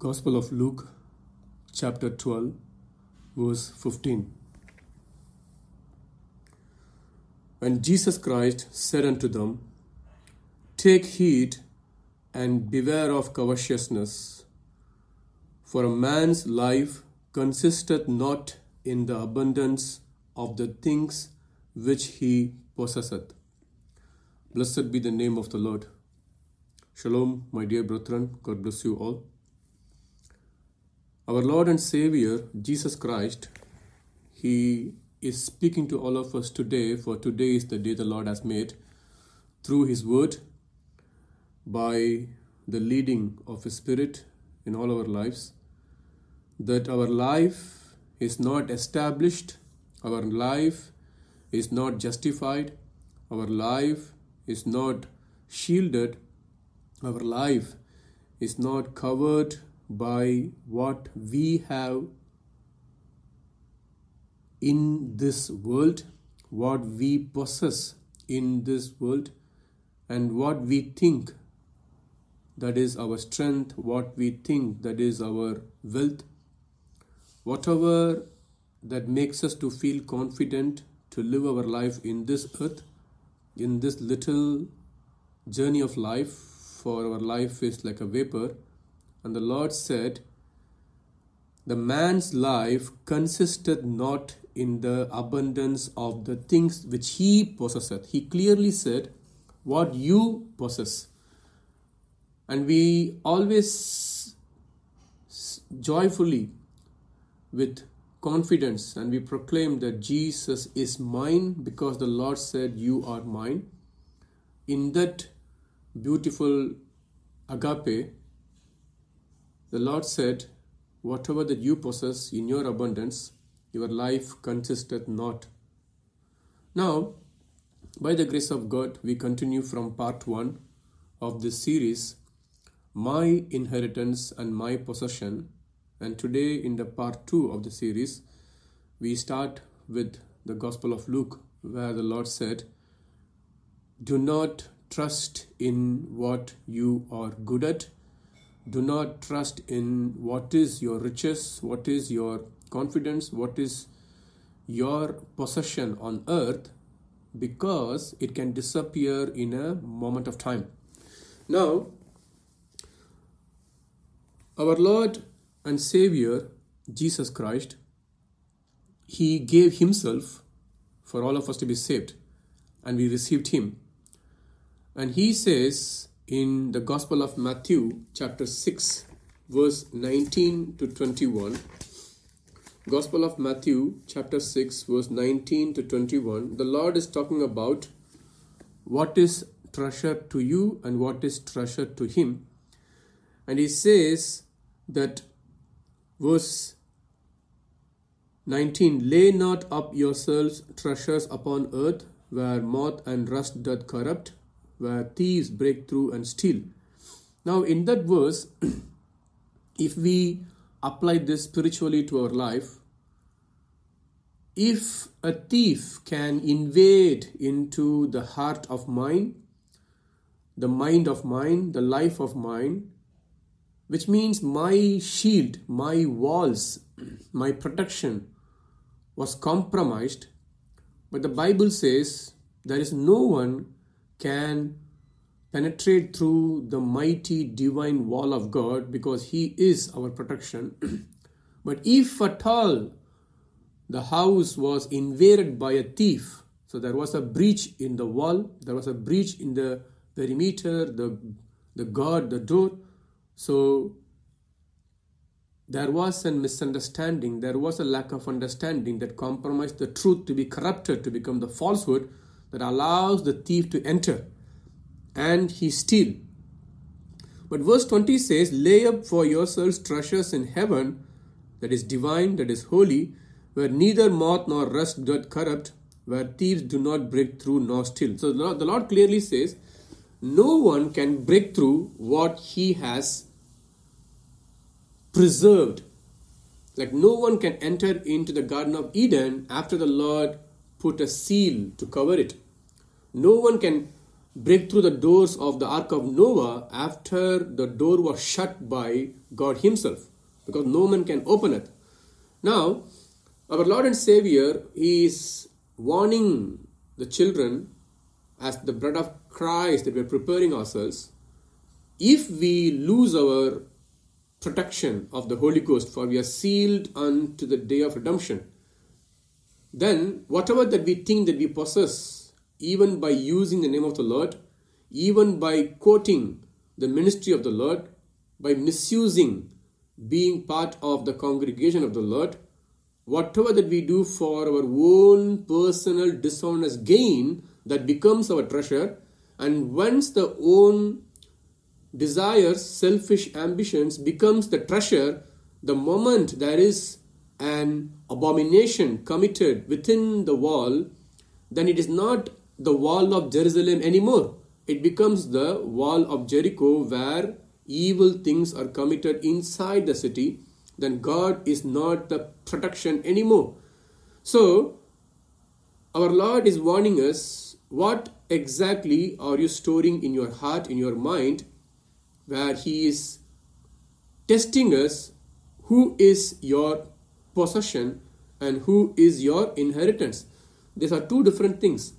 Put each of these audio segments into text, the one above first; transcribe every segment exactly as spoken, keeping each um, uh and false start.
Gospel of Luke, chapter twelve, verse fifteen. And Jesus Christ said unto them, Take heed and beware of covetousness, for a man's life consisteth not in the abundance of the things which he possesseth. Blessed be the name of the Lord. Shalom, my dear brethren. God bless you all. Our Lord and Savior, Jesus Christ, He is speaking to all of us today, for today is the day the Lord has made, through His Word, by the leading of His Spirit in all our lives, that our life is not established, our life is not justified, our life is not shielded, our life is not covered by what we have in this world, what we possess in this world, and what we think that is our strength, what we think that is our wealth, whatever that makes us to feel confident to live our life in this earth, in this little journey of life, for our life is like a vapor. And the Lord said, the man's life consisteth not in the abundance of the things which he possesseth. He clearly said, what you possess. And we always joyfully, with confidence, and we proclaim that Jesus is mine because the Lord said, you are mine. In that beautiful agape, the Lord said, whatever that you possess in your abundance, your life consisteth not. Now, by the grace of God, we continue from part one of this series, My Inheritance and My Possession. And today in the part two of the series, we start with the Gospel of Luke, where the Lord said, do not trust in what you are good at. Do not trust in what is your riches, what is your confidence, what is your possession on earth, because it can disappear in a moment of time. Now, our Lord and Savior, Jesus Christ, He gave Himself for all of us to be saved, and we received Him. And He says in the Gospel of Matthew, chapter six, verse nineteen to twenty-one, Gospel of Matthew, chapter six, verse nineteen to twenty-one, the Lord is talking about what is treasure to you and what is treasure to Him. And He says that, verse nineteen, lay not up yourselves treasures upon earth, where moth and rust doth corrupt, where thieves break through and steal. Now in that verse, if we apply this spiritually to our life, if a thief can invade into the heart of mine, the mind of mine, the life of mine, which means my shield, my walls, my protection was compromised, but the Bible says there is no one can penetrate through the mighty divine wall of God, because He is our protection. But if at all the house was invaded by a thief, so there was a breach in the wall, there was a breach in the perimeter, the, the guard, the door, so there was a misunderstanding, there was a lack of understanding that compromised the truth to be corrupted, to become the falsehood that allows the thief to enter and he steal. But verse twenty says, lay up for yourselves treasures in heaven, that is divine, that is holy, where neither moth nor rust doth corrupt, where thieves do not break through nor steal. So the Lord, the Lord clearly says, no one can break through what He has preserved. Like no one can enter into the Garden of Eden after the Lord put a seal to cover it. No one can break through the doors of the Ark of Noah after the door was shut by God himself, because no man can open it. Now, our Lord and Savior, he is warning the children as the blood of Christ that we are preparing ourselves. If we lose our protection of the Holy Ghost, for we are sealed unto the day of redemption, then whatever that we think that we possess, even by using the name of the Lord, even by quoting the ministry of the Lord, by misusing being part of the congregation of the Lord, whatever that we do for our own personal dishonest gain, that becomes our treasure. And once the own desires, selfish ambitions becomes the treasure, the moment there is an abomination committed within the wall, then it is not the wall of Jerusalem anymore. It becomes the wall of Jericho, where evil things are committed inside the city. Then God is not the protection anymore. So, our Lord is warning us, what exactly are you storing in your heart, in your mind, where He is testing us, who is your possession and who is your inheritance. These are two different things.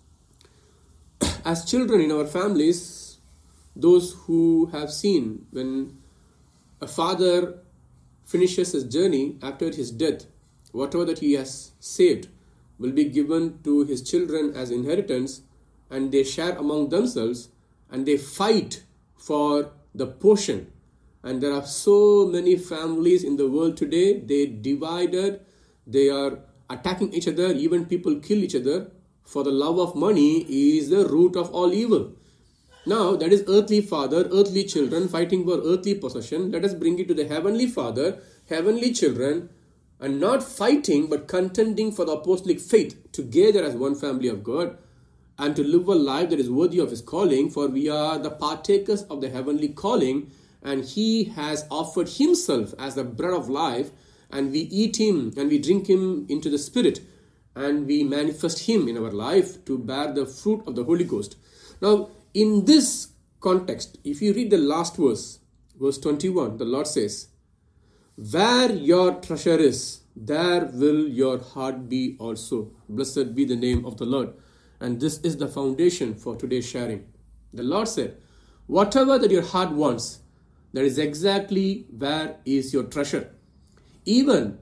As children in our families, those who have seen when a father finishes his journey after his death, whatever that he has saved will be given to his children as inheritance, and they share among themselves and they fight for the portion. And there are so many families in the world today, they divided, they are attacking each other, even people kill each other, for the love of money is the root of all evil. Now, that is earthly father, earthly children fighting for earthly possession. Let us bring it to the heavenly father, heavenly children, and not fighting but contending for the apostolic faith together as one family of God, and to live a life that is worthy of His calling, for we are the partakers of the heavenly calling, and He has offered Himself as the bread of life, and we eat Him and we drink Him into the Spirit, and we manifest Him in our life to bear the fruit of the Holy Ghost. Now, in this context, if you read the last verse, verse twenty-one, the Lord says, "Where your treasure is, there will your heart be also." Blessed be the name of the Lord. And this is the foundation for today's sharing. The Lord said, whatever that your heart wants, that is exactly where is your treasure. Even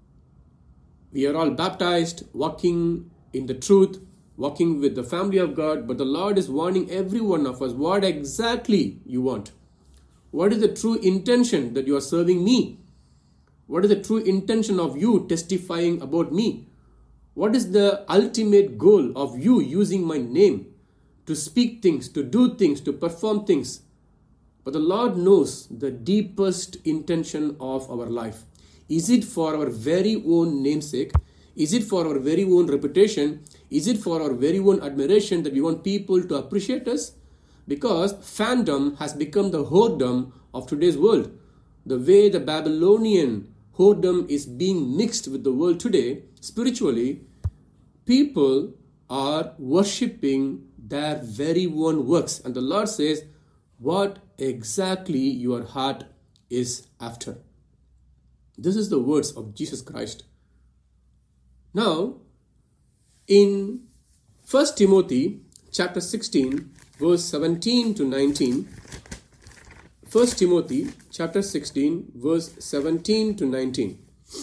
we are all baptized, walking in the truth, walking with the family of God, but the Lord is warning every one of us what exactly you want. What is the true intention that you are serving me? What is the true intention of you testifying about me? What is the ultimate goal of you using my name to speak things, to do things, to perform things? But the Lord knows the deepest intention of our life. Is it for our very own namesake? Is it for our very own reputation? Is it for our very own admiration that we want people to appreciate us? Because fandom has become the whoredom of today's world. The way the Babylonian whoredom is being mixed with the world today, spiritually, people are worshipping their very own works. And the Lord says, what exactly your heart is after. This is the words of Jesus Christ. Now, in First Timothy chapter sixteen, verse seventeen to nineteen, First Timothy chapter sixteen, verse seventeen to nineteen.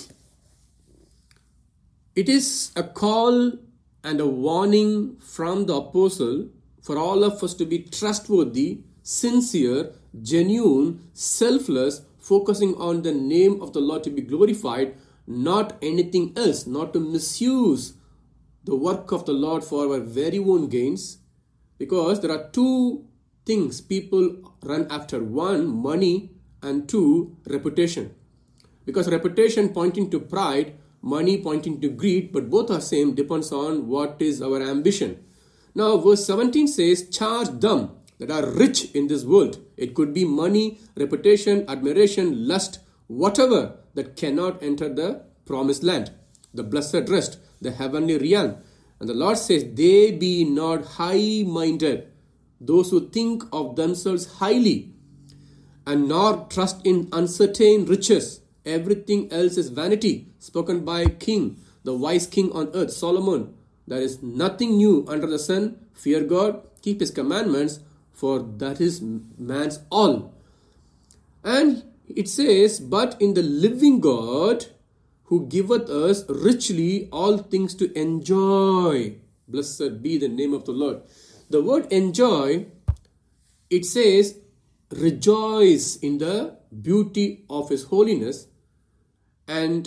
It is a call and a warning from the apostle for all of us to be trustworthy, sincere, genuine, selfless, focusing on the name of the Lord to be glorified, not anything else, not to misuse the work of the Lord for our very own gains. Because there are two things people run after. One, money, and two, reputation. Because reputation pointing to pride, money pointing to greed, but both are same, depends on what is our ambition. Now verse seventeen says, charge them that are rich in this world. It could be money, reputation, admiration, lust, whatever that cannot enter the promised land, the blessed rest, the heavenly realm. And the Lord says, they be not high-minded. those who think of themselves highly, and nor trust in uncertain riches. Everything else is vanity. Spoken by King, the wise king on earth, Solomon. There is nothing new under the sun. Fear God, keep his commandments, for that is man's all. And it says, but in the living God, who giveth us richly all things to enjoy. Blessed be the name of the Lord. The word enjoy, it says, rejoice in the beauty of his holiness. And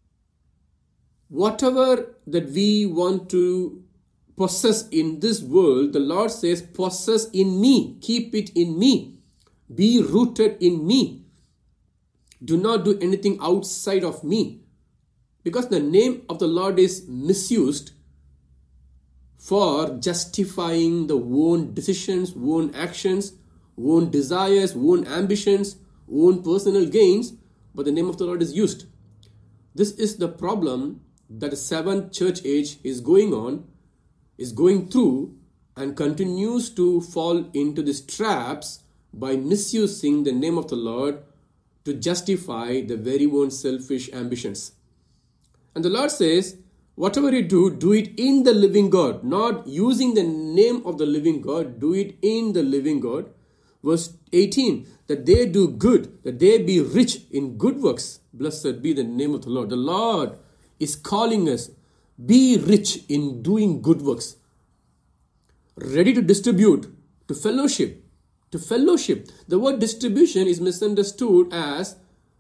whatever that we want to possess in this world, the Lord says, possess in me, keep it in me, be rooted in me. Do not do anything outside of me. Because the name of the Lord is misused for justifying the own decisions, own actions, own desires, own ambitions, own personal gains, but the name of the Lord is used. This is the problem that the seventh church age is going on, is going through, and continues to fall into these traps by misusing the name of the Lord to justify the very own selfish ambitions. And the Lord says, whatever you do, do it in the living God, not using the name of the living God, do it in the living God. Verse eighteen, that they do good, that they be rich in good works. Blessed be the name of the Lord. The Lord is calling us, be rich in doing good works. Ready to distribute, to fellowship, to fellowship. The word distribution is misunderstood as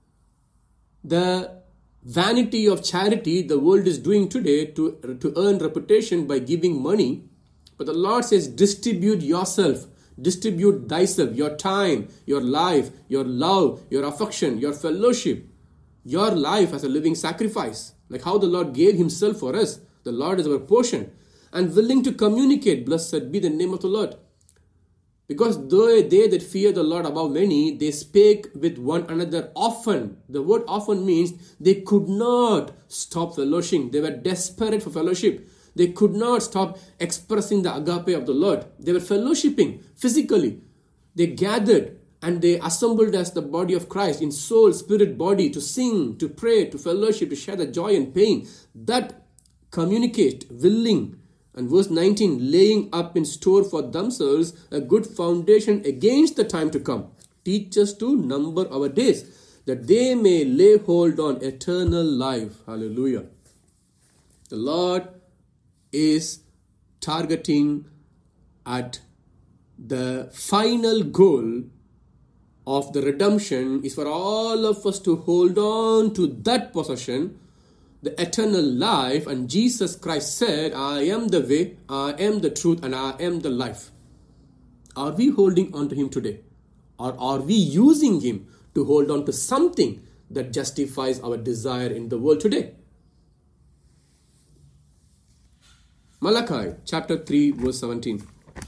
the vanity of charity the world is doing today to, to earn reputation by giving money. But the Lord says, distribute yourself. Distribute thyself, your time, your life, your love, your affection, your fellowship, your life as a living sacrifice. Like how the Lord gave himself for us. The Lord is our portion. And willing to communicate. Blessed be the name of the Lord. Because they, they that fear the Lord above many, they spake with one another often. The word often means they could not stop fellowshipping. They were desperate for fellowship. They could not stop expressing the agape of the Lord. They were fellowshipping physically. They gathered and they assembled as the body of Christ in soul, spirit, body to sing, to pray, to fellowship, to share the joy and pain. That communicate, willing. And verse nineteen, laying up in store for themselves a good foundation against the time to come. Teach us to number our days, that they may lay hold on eternal life. Hallelujah. The Lord is targeting at the final goal of the redemption is for all of us to hold on to that possession, the eternal life. And Jesus Christ said, I am the way, I am the truth, and I am the life. Are we holding on to him today? Or are we using him to hold on to something that justifies our desire in the world today? Malachi chapter three verse seventeen.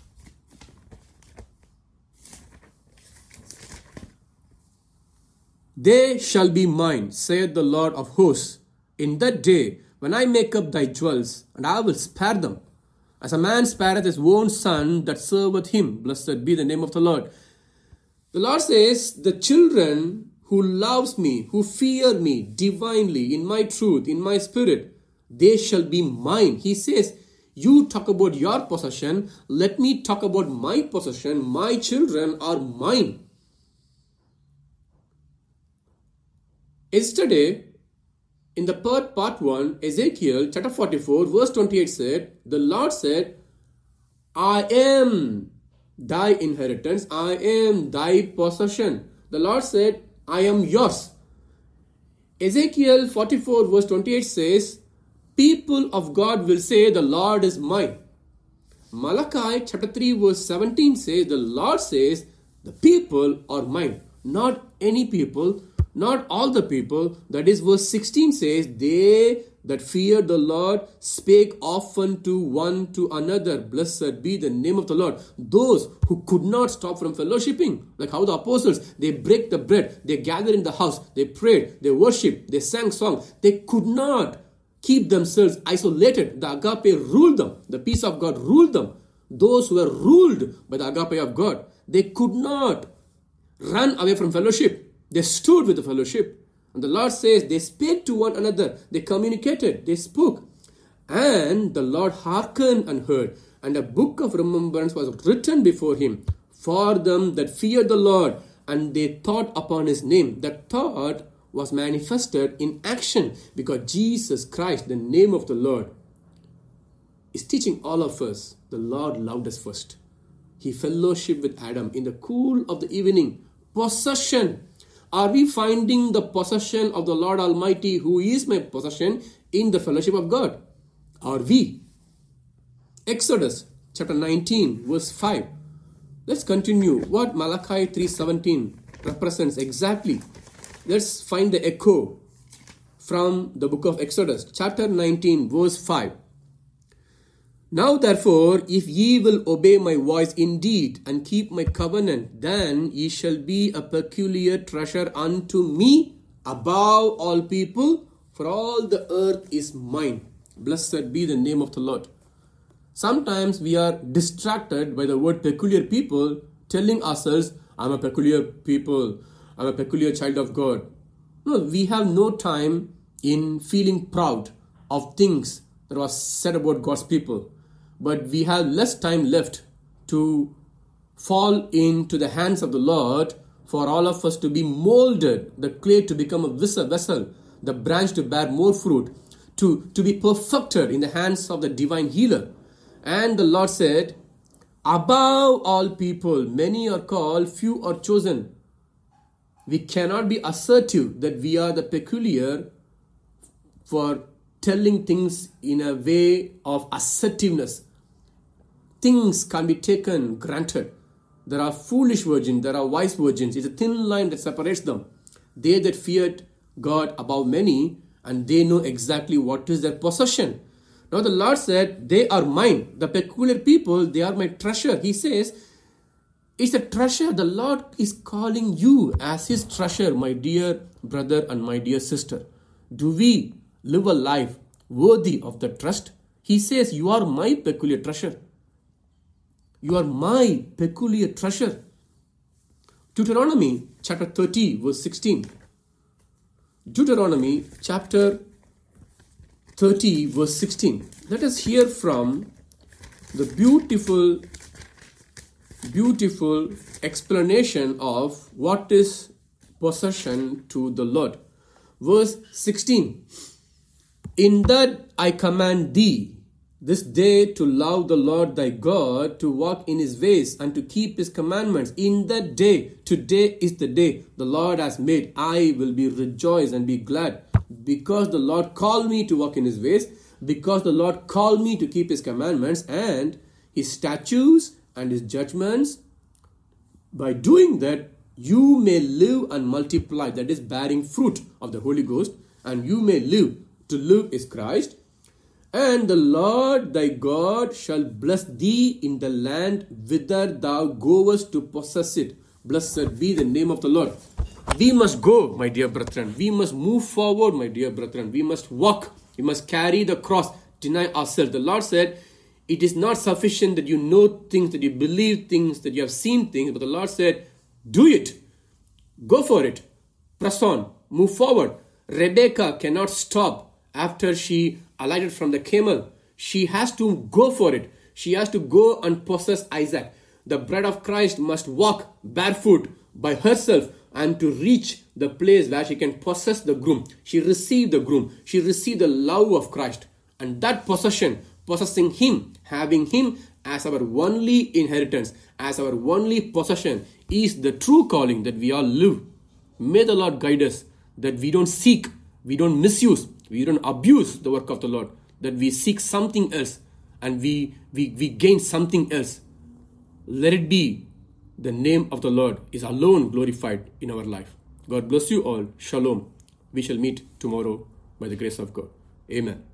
They shall be mine, saith the Lord of hosts, in that day when I make up thy jewels, and I will spare them, as a man spareth his own son that serveth him. Blessed be the name of the Lord. The Lord says, the children who loves me, who fear me divinely in my truth, in my spirit, they shall be mine. He says, you talk about your possession, let me talk about my possession. My children are mine. Yesterday, in the part, part one, Ezekiel chapter forty-four, verse twenty-eight said, the Lord said, I am thy inheritance, I am thy possession. The Lord said, I am yours. Ezekiel forty-four, verse twenty-eight says, people of God will say, the Lord is mine. Malachi chapter three, verse seventeen says, the Lord says, the people are mine. Not any people, not all the people. That is verse sixteen says, they that fear the Lord spake often to one to another. Blessed be the name of the Lord. Those who could not stop from fellowshipping, like how the apostles, they break the bread, they gathered in the house, they prayed, they worshiped, they sang songs. They could not keep themselves isolated. The agape ruled them. The peace of God ruled them. those who were ruled by the agape of God, they could not run away from fellowship. They stood with the fellowship. And the Lord says they spake to one another. They communicated. They spoke. And the Lord hearkened and heard. And a book of remembrance was written before him for them that feared the Lord. And they thought upon his name. That thought was manifested in action, because Jesus Christ, the name of the Lord, is teaching all of us. The Lord loved us first. He fellowshiped with Adam in the cool of the evening. Possession. Are we finding the possession of the Lord Almighty, who is my possession, in the fellowship of God? Are we? Exodus chapter nineteen verse five. Let's continue what Malachi three seventeen represents exactly. Let's find the echo from the book of Exodus chapter nineteen verse five. Now therefore, if ye will obey my voice indeed, and keep my covenant, then ye shall be a peculiar treasure unto me above all people, for all the earth is mine. Blessed be the name of the Lord. Sometimes we are distracted by the word peculiar people, telling ourselves, I'm a peculiar people, I'm a peculiar child of God. No, we have no time in feeling proud of things that was said about God's people. But we have less time left to fall into the hands of the Lord, for all of us to be molded, the clay to become a vessel, the branch to bear more fruit, to, to be perfected in the hands of the divine healer. And the Lord said, above all people, many are called, few are chosen. We cannot be assertive that we are the peculiar for telling things in a way of assertiveness. Things can be taken granted. There are foolish virgins, there are wise virgins. It's a thin line that separates them. They that feared God above many, and they know exactly what is their possession. Now the Lord said, they are mine. The peculiar people, they are my treasure. He says, it's a treasure. The Lord is calling you as his treasure, my dear brother and my dear sister. Do we live a life worthy of the trust? He says, you are my peculiar treasure. You are my peculiar treasure. Deuteronomy chapter thirty verse sixteen. Deuteronomy chapter thirty verse sixteen. Let us hear from the beautiful, beautiful explanation of what is possession to the Lord. Verse sixteen. In that I command thee this day to love the Lord thy God, to walk in his ways, and to keep his commandments. In that day, today is the day the Lord has made. I will be rejoiced and be glad, because the Lord called me to walk in his ways, because the Lord called me to keep his commandments and his statutes and his judgments. By doing that, you may live and multiply, that is bearing fruit of the Holy Ghost, and you may live. To live is Christ. And the Lord thy God shall bless thee in the land whither thou goest to possess it. Blessed be the name of the Lord. We must go, my dear brethren. We must move forward, my dear brethren. We must walk. We must carry the cross, deny ourselves. The Lord said, it is not sufficient that you know things, that you believe things, that you have seen things. But the Lord said, do it. Go for it. Press on. Move forward. Rebecca cannot stop after she alighted from the camel. She has to go for it. She has to go and possess Isaac. The bride of Christ must walk barefoot by herself and to reach the place where she can possess the groom. She received the groom. She received the love of Christ. And that possession, possessing him, having him as our only inheritance, as our only possession, is the true calling that we all live. May the Lord guide us, that we don't seek, we don't misuse, we don't abuse the work of the Lord, that we seek something else and we, we, we gain something else. Let it be the name of the Lord is alone glorified in our life. God bless you all. Shalom. We shall meet tomorrow by the grace of God. Amen.